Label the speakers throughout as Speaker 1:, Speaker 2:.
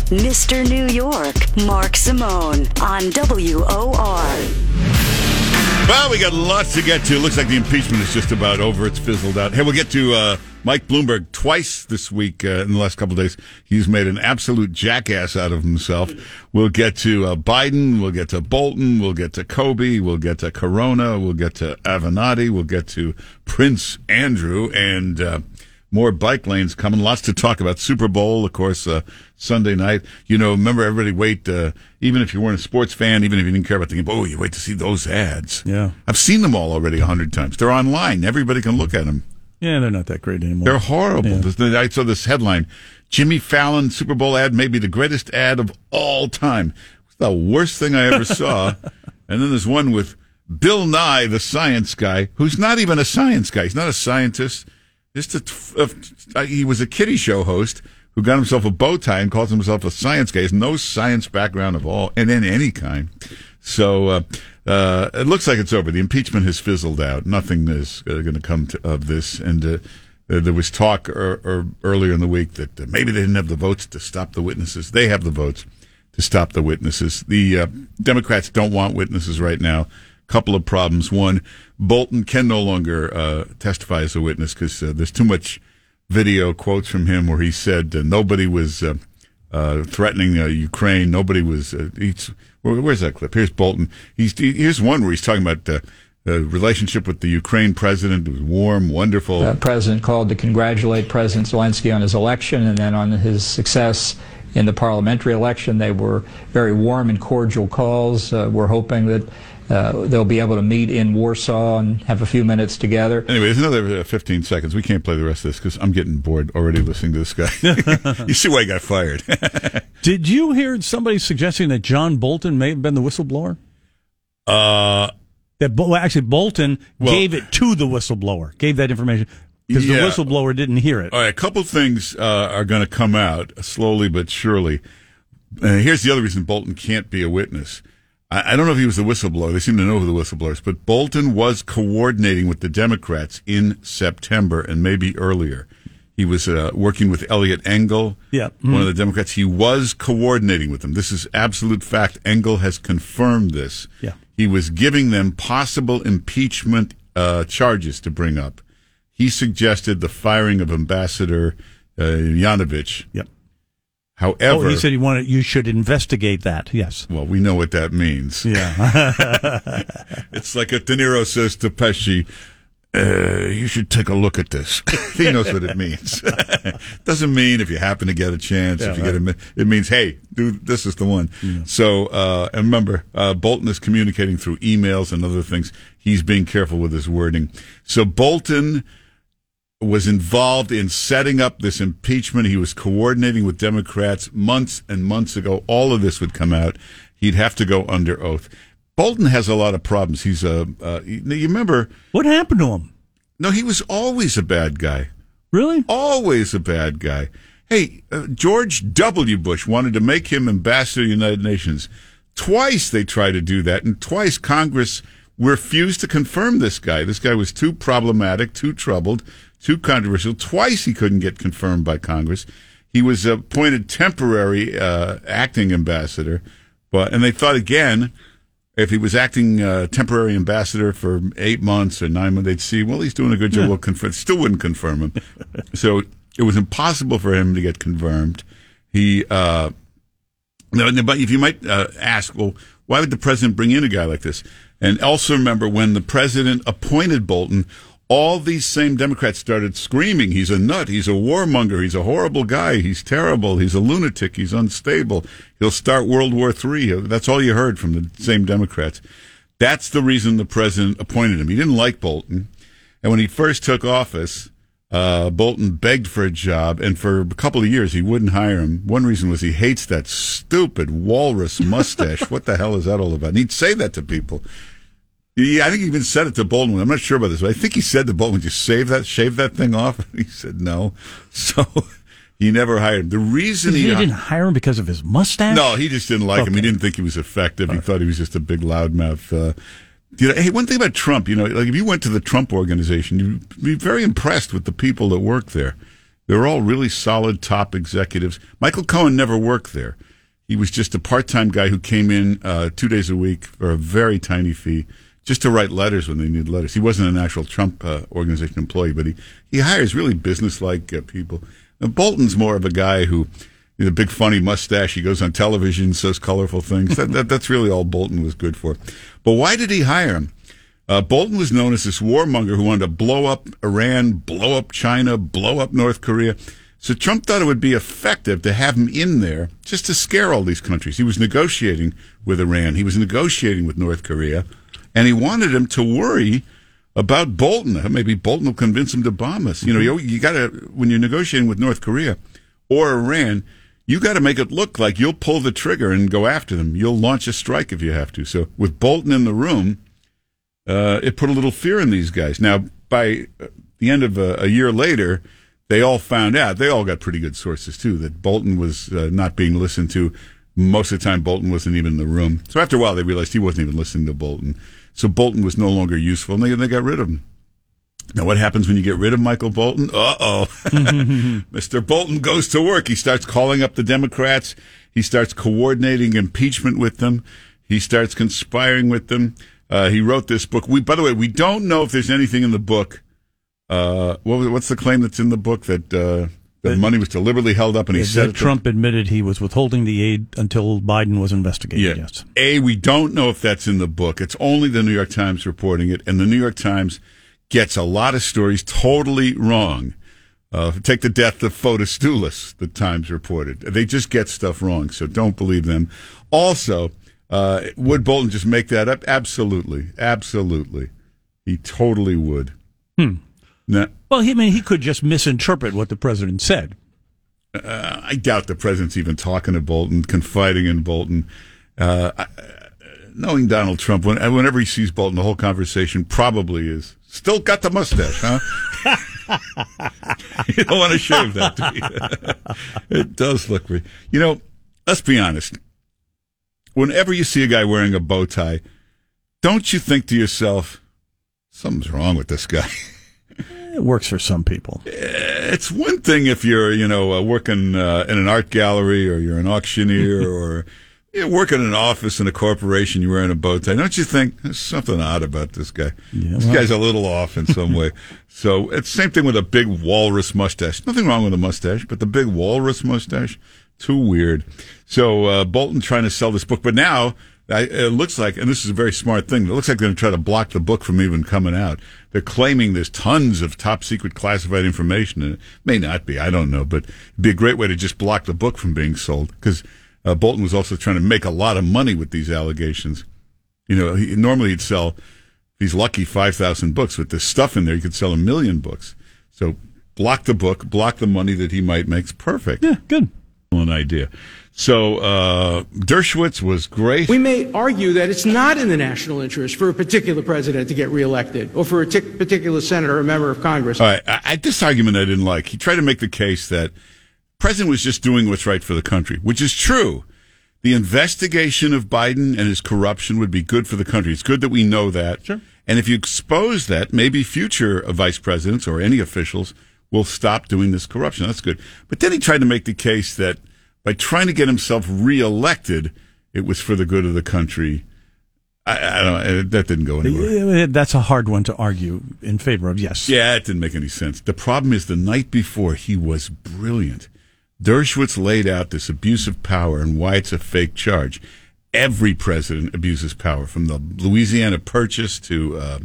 Speaker 1: Mr. New York, Mark Simone on WOR.
Speaker 2: Well, we got lots to get to. Looks like the impeachment is just about over. It's fizzled out. Hey, we'll get to Mike Bloomberg twice this week in the last couple of days. He's made an absolute jackass out of himself. We'll get to Biden. We'll get to Bolton. We'll get to Kobe. We'll get to Corona. We'll get to Avenatti. We'll get to Prince Andrew and more bike lanes coming. Lots to talk about. Super Bowl, of course, Sunday night. You know, remember, everybody wait, even if you weren't a sports fan, even if you didn't care about the game, you wait to see those ads.
Speaker 3: Yeah.
Speaker 2: I've seen them all already 100 times. They're online. Everybody can look at them.
Speaker 3: Yeah, they're not that great anymore.
Speaker 2: They're horrible.
Speaker 3: Yeah.
Speaker 2: I saw this headline, Jimmy Fallon Super Bowl ad may be the greatest ad of all time. It's the worst thing I ever saw. And then there's one with Bill Nye, the science guy, who's not even a science guy. He's not a scientist. He was a kiddie show host who got himself a bow tie and calls himself a science guy. He has no science background of all, and in any kind. So it looks like it's over. The impeachment has fizzled out. Nothing is going to come of this. And there was talk earlier in the week that maybe they didn't have the votes to stop the witnesses. They have the votes to stop the witnesses. The Democrats don't want witnesses right now. Couple of problems. One, Bolton can no longer testify as a witness because there's too much video quotes from him where he said nobody was threatening Ukraine. Nobody was. Where's that clip? Here's Bolton. Here's one where he's talking about the relationship with the Ukraine president. It was warm, wonderful.
Speaker 4: The president called to congratulate President Zelensky on his election and then on his success in the parliamentary election. They were very warm and cordial calls. We're hoping that they'll be able to meet in Warsaw and have a few minutes together.
Speaker 2: Anyway, there's another 15 seconds. We can't play the rest of this because I'm getting bored already listening to this guy. You see why he got fired.
Speaker 3: Did you hear somebody suggesting that John Bolton may have been the whistleblower? Actually, Bolton gave it to the whistleblower, gave that information. Because the whistleblower didn't hear it.
Speaker 2: All right, a couple things are going to come out slowly but surely. Here's the other reason Bolton can't be a witness. I don't know if he was the whistleblower. They seem to know who the whistleblower is. But Bolton was coordinating with the Democrats in September and maybe earlier. He was working with Elliot Engel, one of the Democrats. He was coordinating with them. This is absolute fact. Engel has confirmed this.
Speaker 3: Yeah.
Speaker 2: He was giving them possible impeachment charges to bring up. He suggested the firing of Ambassador Yanovich.
Speaker 3: Yep.
Speaker 2: However,
Speaker 3: he said you should investigate that. Yes.
Speaker 2: Well, we know what that means.
Speaker 3: Yeah.
Speaker 2: It's like if De Niro says to Pesci, "You should take a look at this." He knows what it means. Doesn't mean if you happen to get a chance.
Speaker 3: Yeah,
Speaker 2: if you get it means, hey, dude, this is the one. Yeah. So, and remember, Bolton is communicating through emails and other things. He's being careful with his wording. So Bolton was involved in setting up this impeachment. He was coordinating with Democrats months and months ago. All of this would come out. He'd have to go under oath. Bolton has a lot of problems. He's you remember
Speaker 3: what happened to him?
Speaker 2: No, he was always a bad guy.
Speaker 3: Really?
Speaker 2: Always a bad guy. Hey, George W. Bush wanted to make him ambassador to the United Nations. Twice they tried to do that, and twice Congress refused to confirm this guy. This guy was too problematic, too troubled, too controversial. Twice he couldn't get confirmed by Congress. He was appointed temporary acting ambassador, and they thought again, if he was acting temporary ambassador for 8 months or 9 months, they'd see, well, he's doing a good job. We'll still wouldn't confirm him. So it was impossible for him to get confirmed. But if you might ask, well, why would the president bring in a guy like this? And also remember, when the president appointed Bolton, all these same Democrats started screaming, he's a nut, he's a warmonger, he's a horrible guy, he's terrible, he's a lunatic, he's unstable, he'll start World War III. That's all you heard from the same Democrats. That's the reason the president appointed him. He didn't like Bolton. And when he first took office, Bolton begged for a job, and for a couple of years he wouldn't hire him. One reason was he hates that stupid walrus mustache. What the hell is that all about? And he'd say that to people. Yeah, I think he even said it to Bolton. I'm not sure about this, but I think he said to Bolton, "Would you shave that thing off?" He said no. So he never hired him. The reason he
Speaker 3: didn't hire him because of his mustache?
Speaker 2: No, he just didn't like him. He didn't think he was effective. He thought he was just a big loudmouth. Hey, one thing about Trump, like if you went to the Trump organization, you'd be very impressed with the people that work there. They're all really solid top executives. Michael Cohen never worked there. He was just a part-time guy who came in 2 days a week for a very tiny fee just to write letters when they needed letters. He wasn't an actual Trump organization employee, but he hires really business-like people. Now, Bolton's more of a guy who, a big funny mustache, he goes on television, says colorful things. That's really all Bolton was good for. But why did he hire him? Bolton was known as this warmonger who wanted to blow up Iran, blow up China, blow up North Korea. So Trump thought it would be effective to have him in there just to scare all these countries. He was negotiating with Iran. He was negotiating with North Korea. And he wanted him to worry about Bolton. Maybe Bolton will convince him to bomb us. You got to, when you're negotiating with North Korea or Iran, you got to make it look like you'll pull the trigger and go after them. You'll launch a strike if you have to. So with Bolton in the room, it put a little fear in these guys. Now, by the end of a year later, they all found out, they all got pretty good sources too, that Bolton was not being listened to. Most of the time, Bolton wasn't even in the room. So after a while, they realized he wasn't even listening to Bolton. So Bolton was no longer useful, and they got rid of him. Now, what happens when you get rid of Michael Bolton? Uh-oh. Mr. Bolton goes to work. He starts calling up the Democrats. He starts coordinating impeachment with them. He starts conspiring with them. He wrote this book. By the way, we don't know if there's anything in the book. What's the claim that's in the book that the money was deliberately held up? And he said
Speaker 3: Trump admitted he was withholding the aid until Biden was investigated.
Speaker 2: Yeah.
Speaker 3: Yes.
Speaker 2: We don't know if that's in the book. It's only the New York Times reporting it, and the New York Times gets a lot of stories totally wrong. Take the death of Fotis Dulis, the Times reported. They just get stuff wrong, so don't believe them. Also, would Bolton just make that up? Absolutely. Absolutely. He totally would. Now,
Speaker 3: well, he could just misinterpret what the president said.
Speaker 2: I doubt the president's even talking to Bolton, confiding in Bolton. Knowing Donald Trump, whenever he sees Bolton, the whole conversation probably is, still got the mustache, huh? You don't want to shave that, do you? It does look weird. Let's be honest. Whenever you see a guy wearing a bow tie, don't you think to yourself, something's wrong with this guy?
Speaker 3: It works for some people.
Speaker 2: It's one thing if you're, working in an art gallery, or you're an auctioneer, or you work in an office in a corporation, you're wearing a bow tie. Don't you think there's something odd about this guy? Yeah, this guy's a little off in some way. So it's the same thing with a big walrus mustache. Nothing wrong with a mustache, but the big walrus mustache, too weird. So Bolton trying to sell this book, but now it looks like, and this is a very smart thing, it looks like they're going to try to block the book from even coming out. They're claiming there's tons of top secret classified information, and it may not be, I don't know, but it'd be a great way to just block the book from being sold, because Bolton was also trying to make a lot of money with these allegations. Normally he'd sell, if he's lucky, 5,000 books. With this stuff in there, he could sell 1 million books. So block the book, block the money that he might make. It's perfect.
Speaker 3: Yeah, good.
Speaker 2: An idea. So Dershowitz was great.
Speaker 5: We may argue that it's not in the national interest for a particular president to get reelected, or for a particular senator or member of Congress.
Speaker 2: All right, this argument I didn't like. He tried to make the case that the president was just doing what's right for the country, which is true. The investigation of Biden and his corruption would be good for the country. It's good that we know that.
Speaker 3: Sure.
Speaker 2: And if you expose that, maybe future vice presidents or any officials will stop doing this corruption. That's good. But then he tried to make the case that by trying to get himself reelected, it was for the good of the country. I don't know. That didn't go anywhere.
Speaker 3: That's a hard one to argue in favor of, yes.
Speaker 2: Yeah, it didn't make any sense. The problem is the night before, he was brilliant. Dershowitz laid out this abuse of power and why it's a fake charge. Every president abuses power, from the Louisiana Purchase to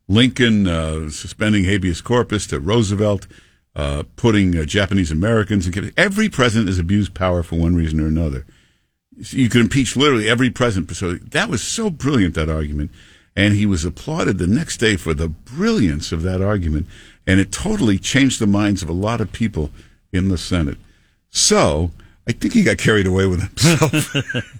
Speaker 2: Lincoln suspending habeas corpus to Roosevelt putting Japanese Americans in. Every president has abused power for one reason or another. You could impeach literally every president. So that was so brilliant, that argument. And he was applauded the next day for the brilliance of that argument. And it totally changed the minds of a lot of people in the Senate. So I think he got carried away with himself.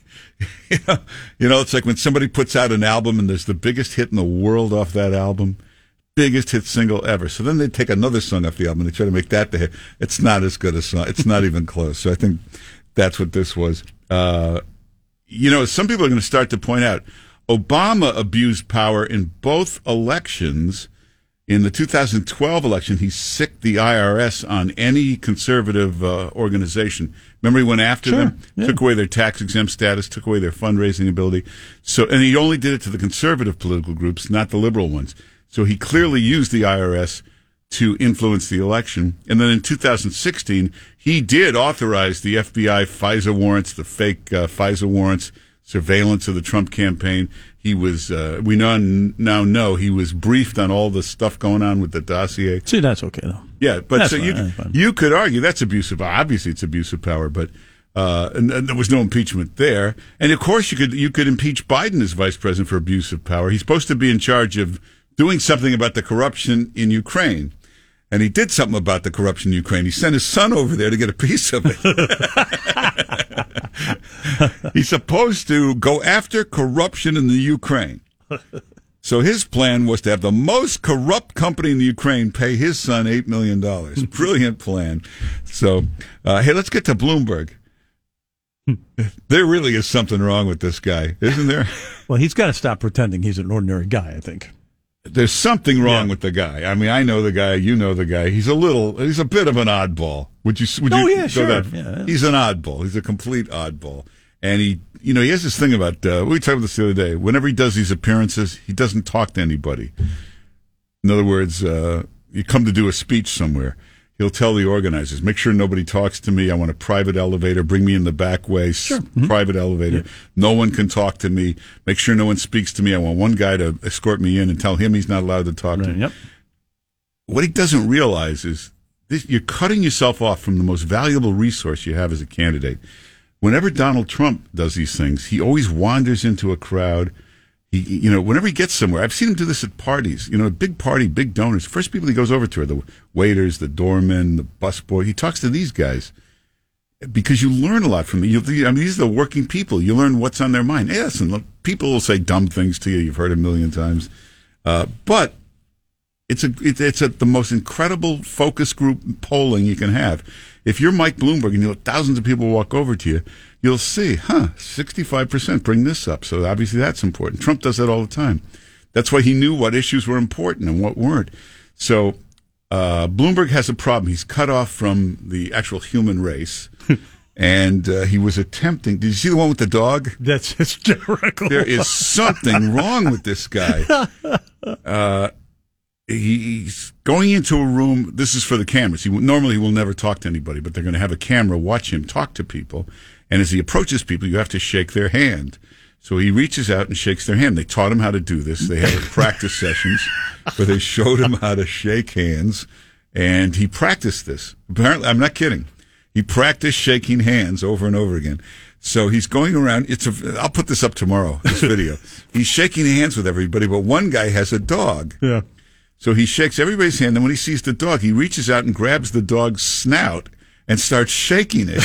Speaker 2: It's like when somebody puts out an album and there's the biggest hit in the world off that album, biggest hit single ever. So then they take another song off the album and they try to make that the hit. It's not as good a song. It's not even close. So I think that's what this was. Some people are going to start to point out Obama abused power in both elections In the 2012 election, he sicked the IRS on any conservative organization. Remember, he went after them, took away their tax-exempt status, took away their fundraising ability. And he only did it to the conservative political groups, not the liberal ones. So he clearly used the IRS to influence the election. And then in 2016, he did authorize the FBI FISA warrants, the fake FISA warrants, surveillance of the Trump campaign. He was, we now know he was briefed on all the stuff going on with the dossier.
Speaker 3: See, that's okay, though.
Speaker 2: Yeah, but
Speaker 3: that's
Speaker 2: so
Speaker 3: fine,
Speaker 2: you could argue that's abuse of power. Obviously, it's abuse of power, but and there was no impeachment there. And of course, you could impeach Biden as vice president for abuse of power. He's supposed to be in charge of doing something about the corruption in Ukraine. And he did something about the corruption in Ukraine. He sent his son over there to get a piece of it. He's supposed to go after corruption in the Ukraine. So his plan was to have the most corrupt company in the Ukraine pay his son $8 million. Brilliant plan. So, hey, let's get to Bloomberg. There really is something wrong with this guy, isn't there?
Speaker 3: Well, he's got to stop pretending he's an ordinary guy, I think.
Speaker 2: There's something wrong with the guy. I mean, I know the guy. You know the guy. He's a bit of an oddball. Would you?
Speaker 3: Yeah, sure. Yeah.
Speaker 2: He's an oddball. He's a complete oddball. And he has this thing about, we talked about this the other day. Whenever he does these appearances, he doesn't talk to anybody. In other words, you come to do a speech somewhere. He'll tell the organizers, make sure nobody talks to me. I want a private elevator. Bring me in the back way. Sure. Private elevator. Yeah. No one can talk to me. Make sure no one speaks to me. I want one guy to escort me in and tell him he's not allowed to talk to me. Yep. What he doesn't realize is you're cutting yourself off from the most valuable resource you have as a candidate. Whenever Donald Trump does these things, he always wanders into a crowd. Whenever he gets somewhere, I've seen him do this at parties. A big party, big donors. First people he goes over to are the waiters, the doormen, the busboy. He talks to these guys because you learn a lot from them. These are the working people. You learn what's on their mind. Hey, listen, look, people will say dumb things to you. You've heard a million times, but it's the most incredible focus group polling you can have. If you're Mike Bloomberg and you let thousands of people walk over to you, you'll see, 65% bring this up. So obviously that's important. Trump does that all the time. That's why he knew what issues were important and what weren't. So Bloomberg has a problem. He's cut off from the actual human race. And he was attempting. Did you see the one with the dog?
Speaker 3: That's hysterical.
Speaker 2: There is something wrong with this guy. He's going into a room. This is for the cameras. Normally he will never talk to anybody, but they're going to have a camera watch him talk to people. And as he approaches people, you have to shake their hand. So he reaches out and shakes their hand. They taught him how to do this. They had practice sessions where they showed him how to shake hands. And he practiced this. Apparently, I'm not kidding. He practiced shaking hands over and over again. So he's going around. I'll put this up tomorrow, this video. He's shaking hands with everybody, but one guy has a dog.
Speaker 3: Yeah.
Speaker 2: So he shakes everybody's hand, and when he sees the dog, he reaches out and grabs the dog's snout and starts shaking it.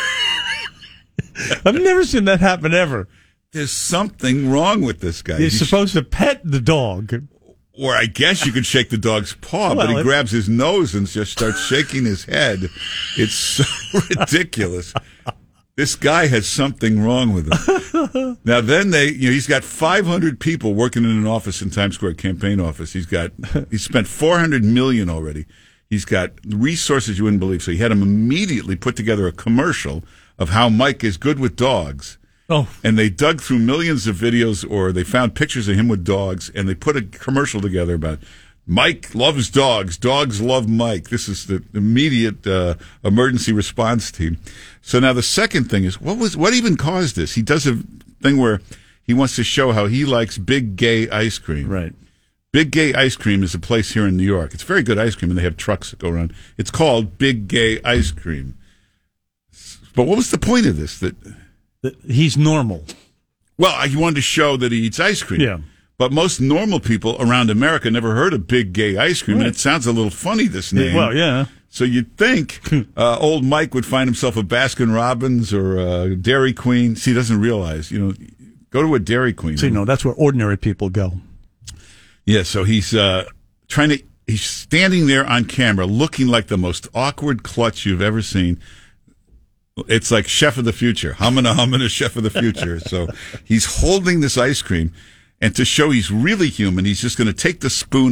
Speaker 3: I've never seen that happen ever.
Speaker 2: There's something wrong with this guy.
Speaker 3: He's supposed to pet the dog.
Speaker 2: Or I guess you could shake the dog's paw, but he grabs his nose and just starts shaking his head. It's so ridiculous. This guy has something wrong with him. Now then he's got 500 people working in an office in Times Square, campaign office. He's spent $400 million already. He's got resources you wouldn't believe. So he had him immediately put together a commercial of how Mike is good with dogs.
Speaker 3: Oh.
Speaker 2: And they dug through millions of videos, or they found pictures of him with dogs, and they put a commercial together about Mike loves dogs. Dogs love Mike. This is the immediate emergency response team. So now the second thing is, what even caused this? He does a thing where he wants to show how he likes Big Gay ice cream.
Speaker 3: Right.
Speaker 2: Big Gay Ice Cream is a place here in New York. It's very good ice cream, and they have trucks that go around. It's called Big Gay Ice Cream. But what was the point of this? That
Speaker 3: he's normal.
Speaker 2: Well, he wanted to show that he eats ice cream.
Speaker 3: Yeah.
Speaker 2: But most normal people around America never heard of Big Gay Ice Cream, right. And it sounds a little funny, this name.
Speaker 3: Well, yeah.
Speaker 2: So you'd think old Mike would find himself a Baskin-Robbins or a Dairy Queen. See, he doesn't realize, go to a Dairy Queen.
Speaker 3: See, no, that's where ordinary people go.
Speaker 2: Yeah, so he's he's standing there on camera looking like the most awkward klutz you've ever seen. It's like Chef of the Future. Humana, Chef of the Future. So he's holding this ice cream, and to show he's really human, he's just going to take the spoon and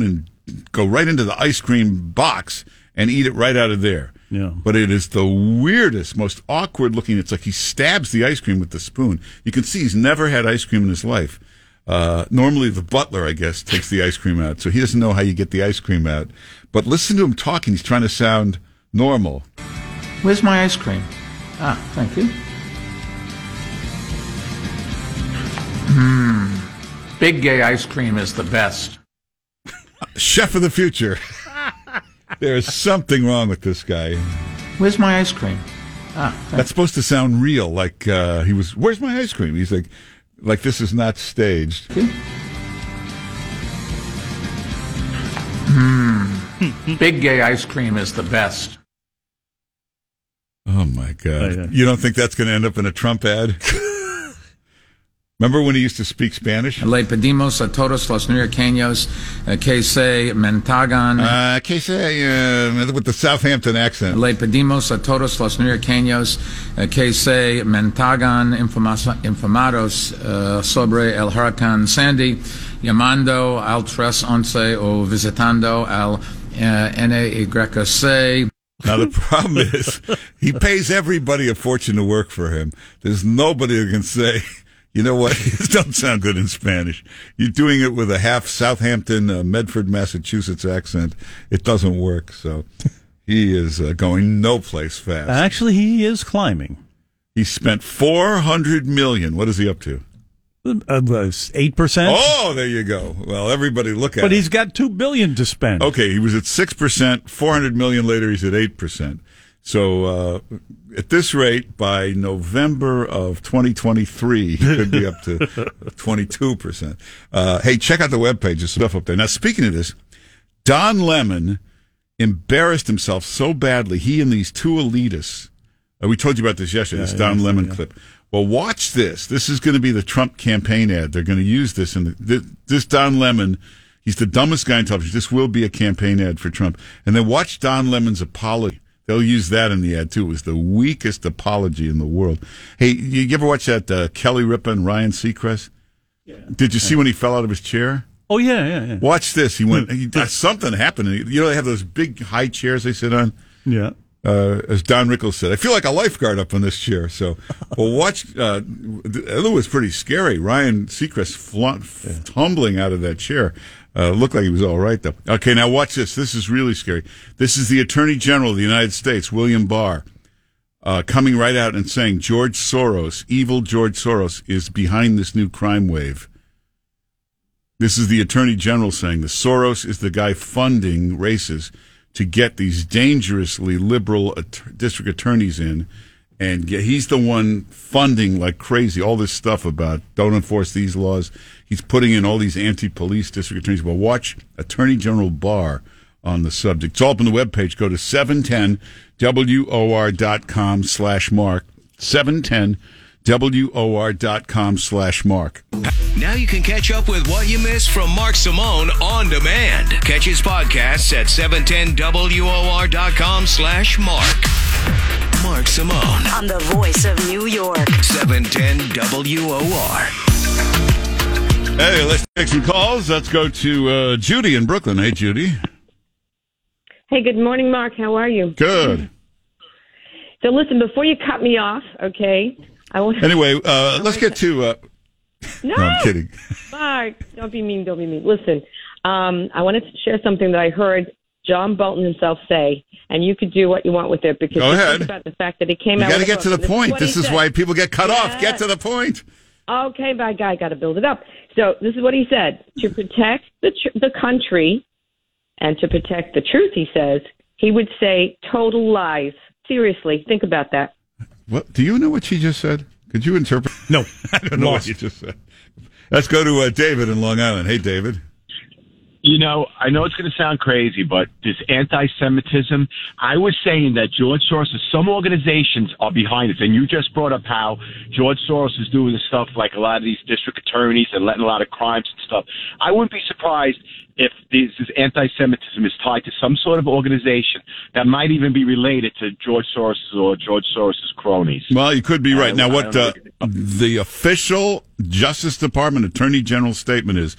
Speaker 2: go right into the ice cream box and eat it right out of there.
Speaker 3: Yeah.
Speaker 2: But it is the weirdest, most awkward looking. It's like he stabs the ice cream with the spoon. You can see he's never had ice cream in his life. Normally the butler, I guess, takes the ice cream out, so he doesn't know how you get the ice cream out. But listen to him talking. He's trying to sound normal.
Speaker 6: Where's my ice cream? Ah, thank you. Big gay ice cream is the best.
Speaker 2: Chef of the future. There's something wrong with this guy.
Speaker 6: Where's my ice cream? Ah,
Speaker 2: That's supposed to sound real, like he was, where's my ice cream? He's like this is not staged.
Speaker 6: thank you. Big gay ice cream is the best.
Speaker 2: Oh, my God.
Speaker 3: Oh, yeah.
Speaker 2: You don't think that's going to end up in a Trump ad? Remember when he used to speak Spanish?
Speaker 6: Le pedimos a todos los neoyorqueños que se mantengan.
Speaker 2: With the Southampton accent.
Speaker 6: Le pedimos a todos los neoyorqueños que se mantengan informados sobre el huracán Sandy, llamando al 311 o visitando al NYC.
Speaker 2: Now, the problem is he pays everybody a fortune to work for him. There's nobody who can say, you know what, it doesn't sound good in Spanish. You're doing it with a half Southampton, Medford, Massachusetts accent. It doesn't work. So he is going no place fast.
Speaker 3: Actually, he is climbing.
Speaker 2: He spent $400 million. What is he up to?
Speaker 3: 8%.
Speaker 2: Oh, there you go. Well, everybody look at it.
Speaker 3: But he's got $2 billion to spend.
Speaker 2: Okay, he was at 6%. $400 million later, he's at 8%. So at this rate, by November of 2023, he could be up to 22%. Hey, check out the webpage. There's stuff up there. Now, speaking of this, Don Lemon embarrassed himself so badly. He and these two elitists. We told you about this yesterday, this Don Lemon clip. Well, watch this. This is going to be the Trump campaign ad. They're going to use this. This Don Lemon, he's the dumbest guy in television. This will be a campaign ad for Trump. And then watch Don Lemon's apology. They'll use that in the ad, too. It was the weakest apology in the world. Hey, you ever watch that Kelly Ripa and Ryan Seacrest? Yeah. Did you see when he fell out of his chair?
Speaker 3: Oh, yeah.
Speaker 2: Watch this. Something happened. You know, they have those big high chairs they sit on?
Speaker 3: Yeah.
Speaker 2: As Don Rickles said, I feel like a lifeguard up on this chair. So, well, watch. It was pretty scary. Ryan Seacrest tumbling out of that chair. Looked like he was all right, though. Okay, now watch this. This is really scary. This is the Attorney General of the United States, William Barr, coming right out and saying George Soros, evil George Soros, is behind this new crime wave. This is the Attorney General saying the Soros is the guy funding races to get these dangerously liberal district attorneys in, and he's the one funding like crazy all this stuff about don't enforce these laws. He's putting in all these anti-police district attorneys. Well, watch Attorney General Barr on the subject. It's all up on the webpage. Go to 710WOR.com/Mark. 710WOR.com/Mark.
Speaker 7: Now you can catch up with what you missed from Mark Simone on demand. Catch his podcasts at 710WOR.com/Mark. Mark Simone.
Speaker 1: On the voice of New York.
Speaker 7: 710 WOR.
Speaker 2: Hey, let's take some calls. Let's go to Judy in Brooklyn. Hey, Judy.
Speaker 8: Hey, good morning, Mark. How are you?
Speaker 2: Good.
Speaker 8: So listen, before you cut me off, okay?
Speaker 2: Anyway, let's get to...
Speaker 8: No,
Speaker 2: I'm kidding.
Speaker 8: Mark, don't be mean. Listen, I wanted to share something that I heard John Bolton himself say, and you could do what you want with it because
Speaker 2: Go ahead.
Speaker 8: Think about the fact that he came out.
Speaker 2: You got to
Speaker 8: with a
Speaker 2: get to
Speaker 8: book.
Speaker 2: the point. This is why people get cut off. Get to the point.
Speaker 8: Okay, my guy, got to build it up. So this is what he said: to protect the country and to protect the truth, he says he would say total lies. Seriously, think about that.
Speaker 2: What? Do you know what she just said? Could you interpret?
Speaker 3: No,
Speaker 2: I don't know what you just said. Let's go to David in Long Island. Hey, David.
Speaker 9: You know, I know it's going to sound crazy, but this anti-Semitism, I was saying that George Soros, some organizations are behind it. And you just brought up how George Soros is doing the stuff like a lot of these district attorneys and letting a lot of crimes and stuff. I wouldn't be surprised if this anti-Semitism is tied to some sort of organization that might even be related to George Soros or George Soros' cronies.
Speaker 2: Well, you could be right. Now, what the official Justice Department Attorney General statement is,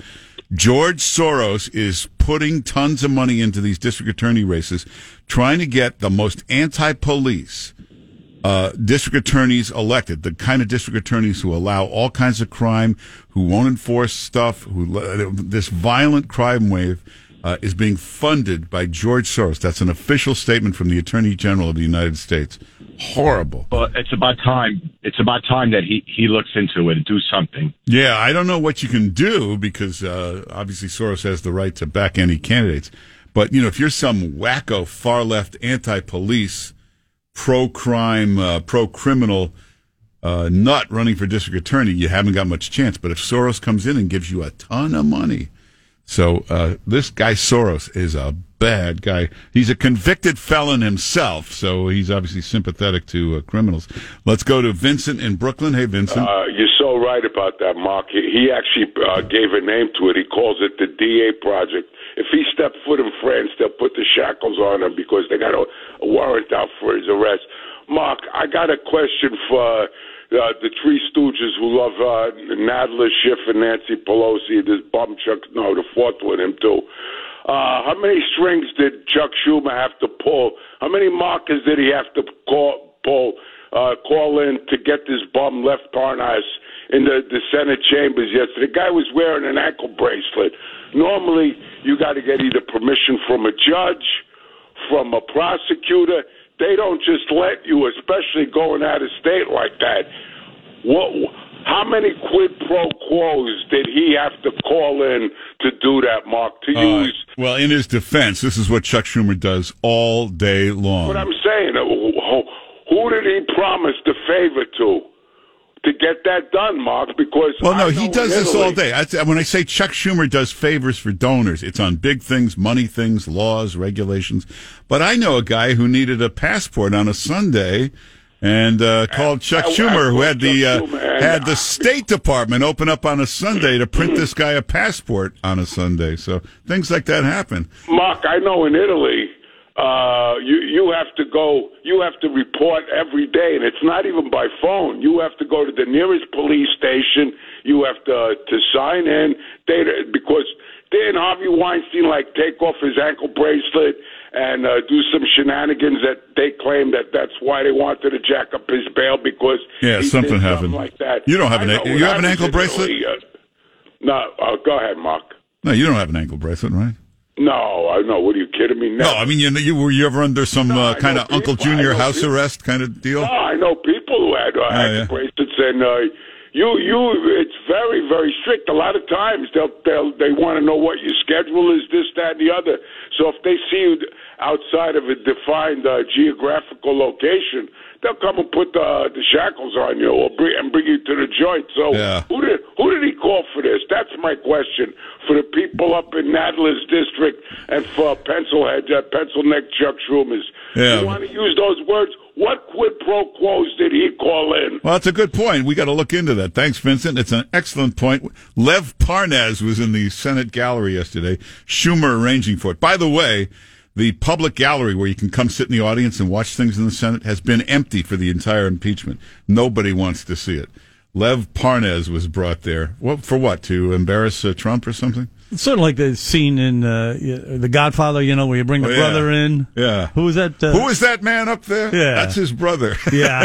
Speaker 2: George Soros is putting tons of money into these district attorney races, trying to get the most anti-police district attorneys elected, the kind of district attorneys who allow all kinds of crime, who won't enforce stuff, this violent crime wave is being funded by George Soros. That's an official statement from the Attorney General of the United States. Horrible.
Speaker 9: Well, it's about time. It's about time that he looks into it and do something.
Speaker 2: Yeah, I don't know what you can do because obviously Soros has the right to back any candidates. But, if you're some wacko far-left anti-police, pro-crime, pro-criminal nut running for district attorney, you haven't got much chance. But if Soros comes in and gives you a ton of money... So this guy Soros is a bad guy. He's a convicted felon himself, so he's obviously sympathetic to criminals. Let's go to Vincent in Brooklyn. Hey, Vincent.
Speaker 10: You're so right about that, Mark. He actually gave a name to it. He calls it the DA Project. If he stepped foot in France, they'll put the shackles on him because they got a warrant out for his arrest. Mark, I got a question for... the Three Stooges who love Nadler, Schiff, and Nancy Pelosi, this bum Chuck, no, the fourth one, him too. How many strings did Chuck Schumer have to pull? How many markers did he have to call in to get this bum left Parnas in the Senate chambers yesterday? The guy was wearing an ankle bracelet. Normally, you got to get either permission from a judge, from a prosecutor. They don't just let you, especially going out of state like that. How many quid pro quos did he have to call in to do that, Mark?
Speaker 2: Well, in his defense, this is what Chuck Schumer does all day long.
Speaker 10: What I'm saying, who did he promise the favor to get that done, Mark? Because
Speaker 2: he does this all day. When I say Chuck Schumer does favors for donors, it's on big things, money things, laws, regulations. But I know a guy who needed a passport on a Sunday and called Chuck Schumer, who had the State Department open up on a Sunday to print this guy a passport on a Sunday. So things like that happen.
Speaker 10: Mark, I know in Italy, you have to go. You have to report every day, and it's not even by phone. You have to go to the nearest police station. You have to sign in because didn't Harvey Weinstein take off his ankle bracelet and do some shenanigans that they claim that's why they wanted to jack up his bail because
Speaker 2: something happened
Speaker 10: like that.
Speaker 2: You don't have you have an ankle bracelet?
Speaker 10: No, go ahead, Mark.
Speaker 2: No, you don't have an ankle bracelet, right?
Speaker 10: No, I know. What are you kidding me?
Speaker 2: No, I mean, were you ever under some kind of Uncle Junior house arrest kind of deal?
Speaker 10: No, I know people who had ankle bracelets, and it's very, very strict. A lot of times they want to know what your schedule is, this, that, and the other. So if they see you outside of a defined geographical location, they'll come and put the shackles on you and bring you to the joint. So who did he call for this? That's my question for the people up in Nadler's district and for pencil neck Chuck Schumer's. You want to use those words? What quid pro quos did he call in?
Speaker 2: Well, that's a good point. We got to look into that. Thanks, Vincent. It's an excellent point. Lev Parnas was in the Senate gallery yesterday. Schumer arranging for it. By the way, the public gallery where you can come sit in the audience and watch things in the Senate has been empty for the entire impeachment. Nobody wants to see it. Lev Parnas was brought there. For what? To embarrass Trump or something?
Speaker 3: It's sort of like the scene in The Godfather, where you bring the brother in.
Speaker 2: Yeah.
Speaker 3: Who is that?
Speaker 2: Who is that man up there?
Speaker 3: Yeah.
Speaker 2: That's his brother.
Speaker 3: Yeah.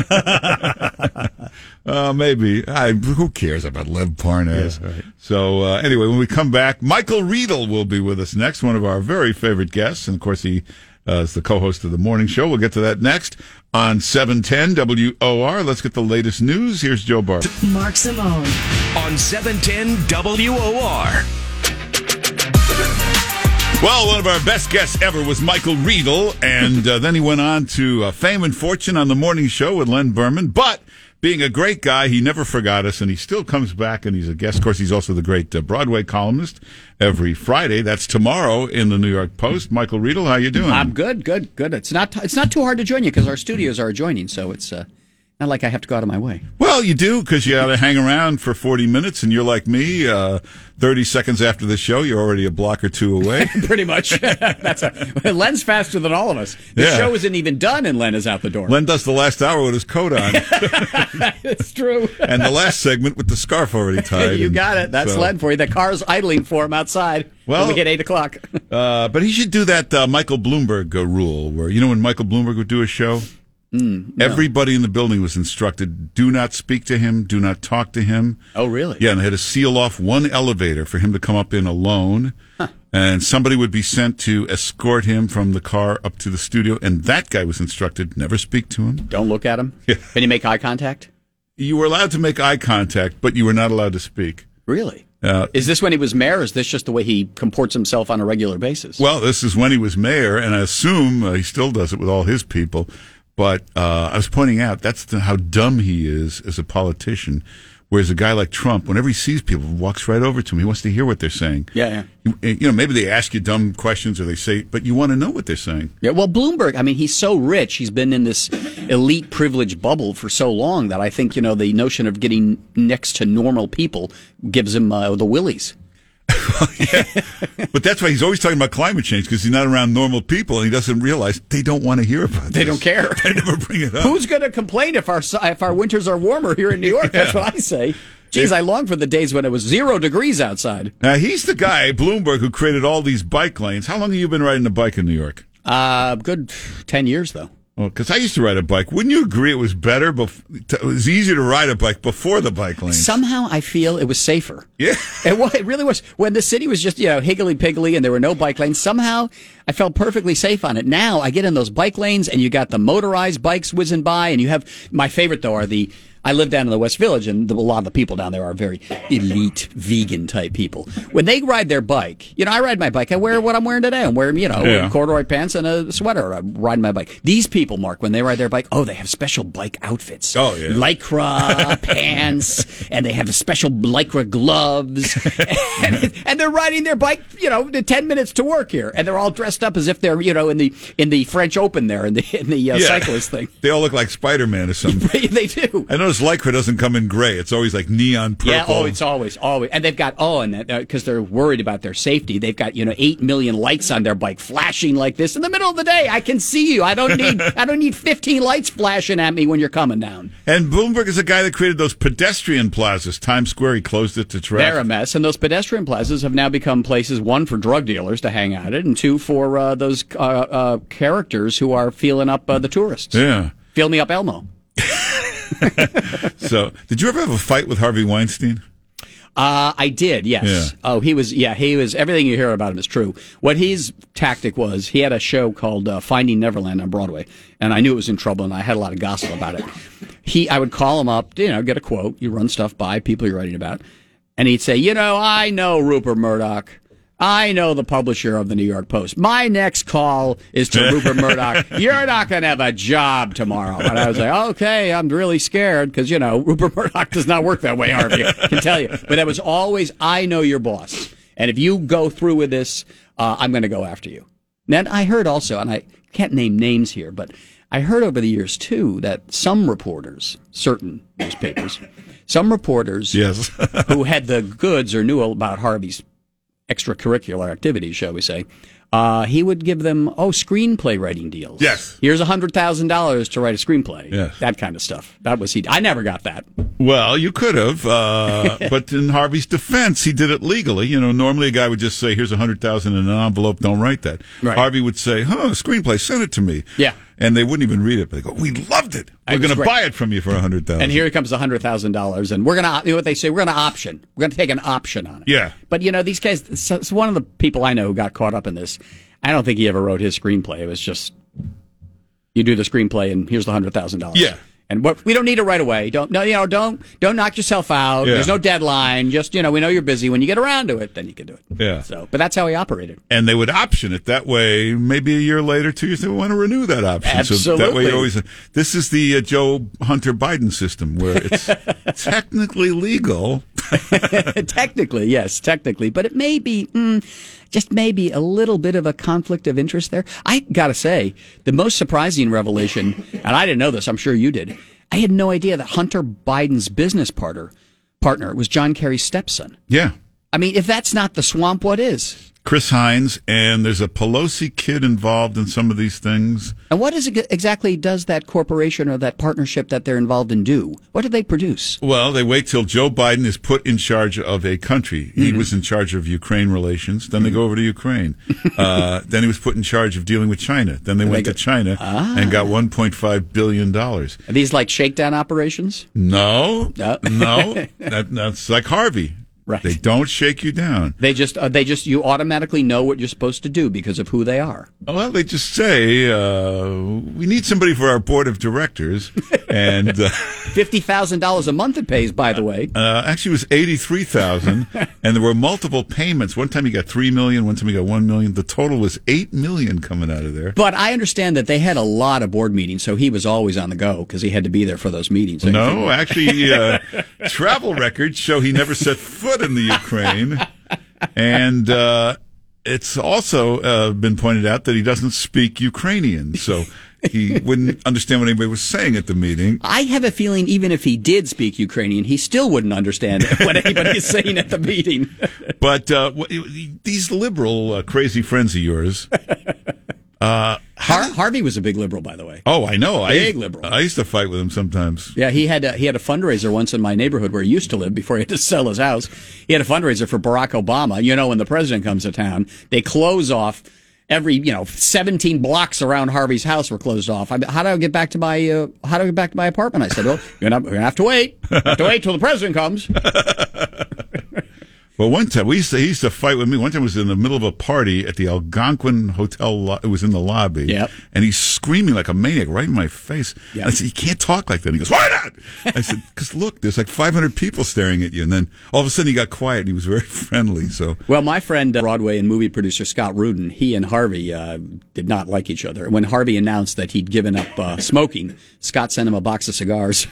Speaker 2: Maybe. Who cares about Lev Parnas?
Speaker 3: Yeah, right.
Speaker 2: So, anyway, when we come back, Michael Riedel will be with us next, one of our very favorite guests. And, of course, he is the co-host of the morning show. We'll get to that next on 710 WOR. Let's get the latest news. Here's Joe Barr.
Speaker 1: Mark Simone.
Speaker 7: On 710 WOR.
Speaker 2: Well, one of our best guests ever was Michael Riedel, and then he went on to Fame and Fortune on the morning show with Len Berman. But being a great guy, he never forgot us, and he still comes back, and he's a guest. Of course, he's also the great Broadway columnist every Friday. That's tomorrow in the New York Post. Michael Riedel, how you doing?
Speaker 11: I'm good. It's not too hard to join you because our studios are adjoining, so it's Not like I have to go out of my way.
Speaker 2: Well, you do, because you got to hang around for 40 minutes, and you're like me. 30 seconds after the show, you're already a block or two away.
Speaker 11: Pretty much. Len's faster than all of us. The show isn't even done, and Len is out the door.
Speaker 2: Len does the last hour with his coat on.
Speaker 11: It's true.
Speaker 2: And the last segment with the scarf already tied.
Speaker 11: You got it. That's Len for you. The car's idling for him outside when we get 8 o'clock.
Speaker 2: But he should do that Michael Bloomberg rule, where, when Michael Bloomberg would do a show?
Speaker 11: No.
Speaker 2: Everybody in the building was instructed, do not speak to him, do not talk to him.
Speaker 11: Oh, really?
Speaker 2: Yeah, and they had to seal off one elevator for him to come up in alone. Huh. And somebody would be sent to escort him from the car up to the studio. And that guy was instructed, never speak to him.
Speaker 11: Don't look at him?
Speaker 2: Yeah.
Speaker 11: Can you make eye contact?
Speaker 2: You were allowed to make eye contact, but you were not allowed to speak.
Speaker 11: Really? Is this when he was mayor, or is this just the way he comports himself on a regular basis?
Speaker 2: Well, this is when he was mayor, and I assume he still does it with all his people. But I was pointing out that's how dumb he is as a politician. Whereas a guy like Trump, whenever he sees people, walks right over to them. He wants to hear what they're saying.
Speaker 11: Yeah.
Speaker 2: Maybe they ask you dumb questions or they say, but you want to know what they're saying.
Speaker 11: Yeah, well, Bloomberg, he's so rich. He's been in this elite privilege bubble for so long that I think, the notion of getting next to normal people gives him the willies.
Speaker 2: Yeah. But that's why he's always talking about climate change, because he's not around normal people and he doesn't realize they don't want to hear about it.
Speaker 11: They don't care.
Speaker 2: They never bring it up.
Speaker 11: Who's going to complain if our winters are warmer here in New York? That's what I say. Geez, I long for the days when it was 0 degrees outside.
Speaker 2: Now, he's the guy, Bloomberg, who created all these bike lanes. How long have you been riding a bike in New York?
Speaker 11: Good 10 years, though.
Speaker 2: Well, because I used to ride a bike. Wouldn't you agree it was better? It was easier to ride a bike before the bike lanes.
Speaker 11: Somehow I feel it was safer.
Speaker 2: Yeah.
Speaker 11: It really was. When the city was just, higgly-piggly and there were no bike lanes, somehow I felt perfectly safe on it. Now I get in those bike lanes and you got the motorized bikes whizzing by, and you have, my favorite though are I live down in the West Village, and a lot of the people down there are very elite, vegan-type people. When they ride their bike, I ride my bike. I wear what I'm wearing today. I'm wearing, corduroy pants and a sweater. I'm riding my bike. These people, Mark, when they ride their bike, they have special bike outfits.
Speaker 2: Oh, yeah.
Speaker 11: Lycra pants, and they have special Lycra gloves. and they're riding their bike, 10 minutes to work here. And they're all dressed up as if they're, in the French Open there, in the cyclist thing.
Speaker 2: They all look like Spider-Man or something.
Speaker 11: They do.
Speaker 2: I notice Lycra doesn't come in gray. It's always like neon purple.
Speaker 11: Yeah, it's always. And they've got, because they're worried about their safety, they've got, 8 million lights on their bike flashing like this in the middle of the day. I can see you. I don't need 15 lights flashing at me when you're coming down.
Speaker 2: And Bloomberg is the guy that created those pedestrian plazas. Times Square, he closed it to traffic.
Speaker 11: They're a mess. And those pedestrian plazas have now become places, 1, for drug dealers to hang out at, and 2, for those characters who are feeling up the tourists.
Speaker 2: Yeah.
Speaker 11: Feel me up Elmo.
Speaker 2: So, did you ever have a fight with Harvey Weinstein?
Speaker 11: I did, yes.
Speaker 2: Yeah.
Speaker 11: Oh, he was, everything you hear about him is true. What his tactic was, he had a show called Finding Neverland on Broadway, and I knew it was in trouble, and I had a lot of gossip about it. I would call him up, get a quote, you run stuff by people you're writing about, and he'd say, I know Rupert Murdoch. I know the publisher of the New York Post. My next call is to Rupert Murdoch. You're not going to have a job tomorrow. And I was like, okay, I'm really scared because, Rupert Murdoch does not work that way, Harvey. I can tell you. But it was always, I know your boss. And if you go through with this, I'm going to go after you. Then I heard also, and I can't name names here, but I heard over the years, too, that some reporters, certain newspapers,
Speaker 2: Yes.
Speaker 11: who had the goods or knew about Harvey's extracurricular activities, shall we say, he would give them, screenplay writing deals.
Speaker 2: Yes.
Speaker 11: Here's $100,000 to write a screenplay.
Speaker 2: Yes.
Speaker 11: That kind of stuff. That was I never got that.
Speaker 2: Well, you could have, but in Harvey's defense, he did it legally. Normally a guy would just say, here's $100,000 in an envelope, don't write that.
Speaker 11: Right.
Speaker 2: Harvey would say, screenplay, send it to me.
Speaker 11: Yeah.
Speaker 2: And they wouldn't even read it. But they go, we loved it. We're going to buy it from you for $100,000.
Speaker 11: And here comes $100,000, and we're going to, what they say, we're going to option. We're going to take an option on it.
Speaker 2: Yeah.
Speaker 11: But, these guys, so one of the people I know who got caught up in this, I don't think he ever wrote his screenplay. It was just, you do the screenplay, and here's the $100,000.
Speaker 2: Yeah.
Speaker 11: And we don't need it right away. Don't knock yourself out.
Speaker 2: Yeah.
Speaker 11: There's no deadline. Just, we know you're busy. When you get around to it, then you can do it.
Speaker 2: Yeah.
Speaker 11: So, but that's how he operated.
Speaker 2: And they would option it that way. Maybe a year later, 2 years, they would want to renew that option.
Speaker 11: Absolutely.
Speaker 2: So that way, you always. This is the Joe Hunter Biden system, where it's technically legal.
Speaker 11: Technically, yes, but it may be just maybe a little bit of a conflict of interest there. I gotta say, the most surprising revelation, and I didn't know this, I'm sure you did. I had no idea that Hunter Biden's business partner was John Kerry's stepson.
Speaker 2: Yeah.
Speaker 11: I mean, if that's not the swamp, what is?
Speaker 2: Chris Hines, and there's a Pelosi kid involved in some of these things.
Speaker 11: And what is it exactly does that corporation or that partnership that they're involved in do? What do they produce?
Speaker 2: Well, they wait till Joe Biden is put in charge of a country. He was in charge of Ukraine relations. Then they go over to Ukraine. Then he was put in charge of dealing with China. Then they went to China and got $1.5 billion.
Speaker 11: Are these like shakedown operations?
Speaker 2: No. That's like Harvey.
Speaker 11: Right.
Speaker 2: They don't shake you down.
Speaker 11: They just you automatically know what you're supposed to do because of who they are.
Speaker 2: Well, they just say we need somebody for our board of directors, and
Speaker 11: $50,000 a month it pays. By the way,
Speaker 2: actually, it was $83,000, and there were multiple payments. One time he got $3 million. One time he got $1 million. The total was $8 million coming out of there.
Speaker 11: But I understand that they had a lot of board meetings, so he was always on the go because he had to be there for those meetings.
Speaker 2: No, actually, travel records show he never set foot in the Ukraine, and it's also been pointed out that he doesn't speak Ukrainian, so he wouldn't understand what anybody was saying at the meeting.
Speaker 11: I have a feeling even if he did speak Ukrainian, he still wouldn't understand what anybody is saying at the meeting.
Speaker 2: But these liberal crazy friends of yours...
Speaker 11: Harvey was a big liberal, by the way.
Speaker 2: Oh, I know.
Speaker 11: Big liberal.
Speaker 2: I used to fight with him sometimes.
Speaker 11: Yeah, he had a fundraiser once in my neighborhood where he used to live before he had to sell his house. He had a fundraiser for Barack Obama. You know, when the president comes to town, they close off every 17 blocks around Harvey's house were closed off. How do I get back to my apartment? I said, well, you're gonna have to wait. Till the president comes.
Speaker 2: Well, one time he used to fight with me. One time it was in the middle of a party at the Algonquin Hotel. It was in the lobby.
Speaker 11: Yep.
Speaker 2: And he's screaming like a maniac right in my face.
Speaker 11: Yep.
Speaker 2: I said, "You can't talk like that." And he goes, "Why not?" I said, "Because look, there's like 500 people staring at you." And then all of a sudden he got quiet and he was very friendly. So,
Speaker 11: well, my friend, Broadway and movie producer Scott Rudin, he and Harvey did not like each other. When Harvey announced that he'd given up smoking, Scott sent him a box of cigars.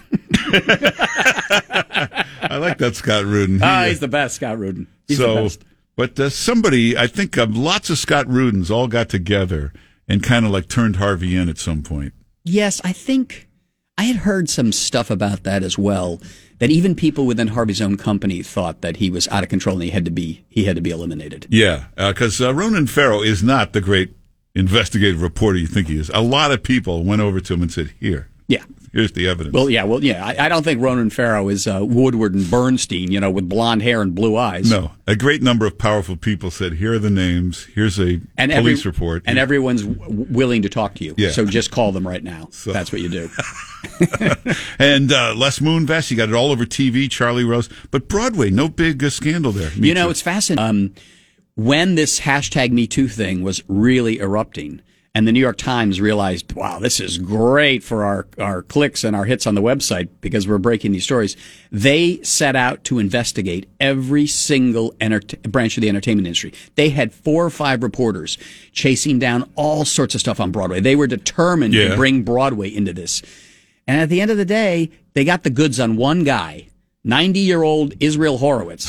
Speaker 2: I like that Scott Rudin.
Speaker 11: He's the best, Scott Rudin. He's the best.
Speaker 2: But somebody, I think lots of Scott Rudins all got together and kind of like turned Harvey in at some point.
Speaker 11: Yes, I think I had heard some stuff about that as well, that even people within Harvey's own company thought that he was out of control and he had to be eliminated.
Speaker 2: Yeah, because Ronan Farrow is not the great investigative reporter you think he is. A lot of people went over to him and said, here's the evidence.
Speaker 11: Well, yeah. I don't think Ronan Farrow is Woodward and Bernstein, with blonde hair and blue eyes.
Speaker 2: No, a great number of powerful people said, here are the names, here's a police report.
Speaker 11: And everyone's willing to talk to you.
Speaker 2: Yeah.
Speaker 11: So just call them right now. So. That's what you do.
Speaker 2: And Les Moonves, you got it all over TV, Charlie Rose. But Broadway, no big scandal there.
Speaker 11: It's fascinating. When this #MeToo thing was really erupting, and the New York Times realized, wow, this is great for our clicks and our hits on the website because we're breaking these stories. They set out to investigate every single branch of the entertainment industry. They had 4 or 5 reporters chasing down all sorts of stuff on Broadway. They were determined to bring Broadway into this. And at the end of the day, they got the goods on one guy, 90-year-old Israel Horowitz.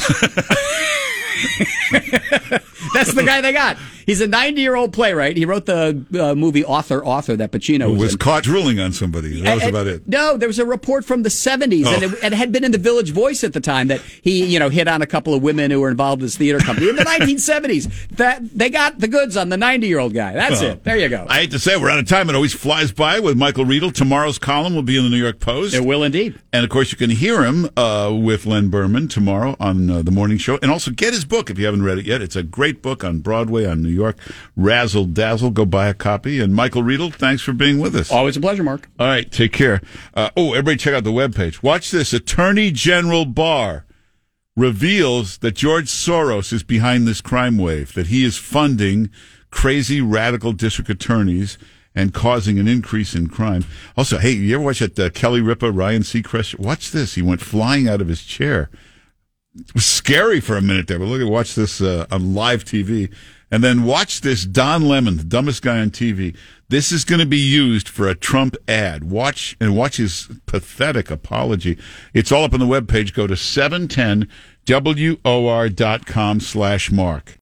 Speaker 11: That's the guy they got. He's a 90-year-old playwright. He wrote the movie Author that Pacino
Speaker 2: was caught drooling on somebody. That was about it.
Speaker 11: No, there was a report from the 70s, and it had been in the Village Voice at the time that he, hit on a couple of women who were involved in his theater company in the 1970s. That they got the goods on the 90-year-old guy. That's it. There you go.
Speaker 2: I hate to say it, we're out of time. It always flies by with Michael Riedel. Tomorrow's column will be in the New York Post.
Speaker 11: It will indeed.
Speaker 2: And, of course, you can hear him with Len Berman tomorrow on the morning show. And also get his book if you haven't read it yet. It's a great book on Broadway, on New York. Razzle Dazzle. Go buy a copy. And Michael Riedel, thanks for being with us.
Speaker 11: Always a pleasure, Mark.
Speaker 2: All right, take care. Everybody check out the webpage. Watch this. Attorney General Barr reveals that George Soros is behind this crime wave, that he is funding crazy radical district attorneys and causing an increase in crime. Also, hey, you ever watch that Kelly Ripa, Ryan Seacrest? Watch this. He went flying out of his chair. It was scary for a minute there, but watch this on live TV. And then watch this Don Lemon, the dumbest guy on TV. This is going to be used for a Trump ad. Watch his pathetic apology. It's all up on the webpage. Go to 710WOR.com/Mark.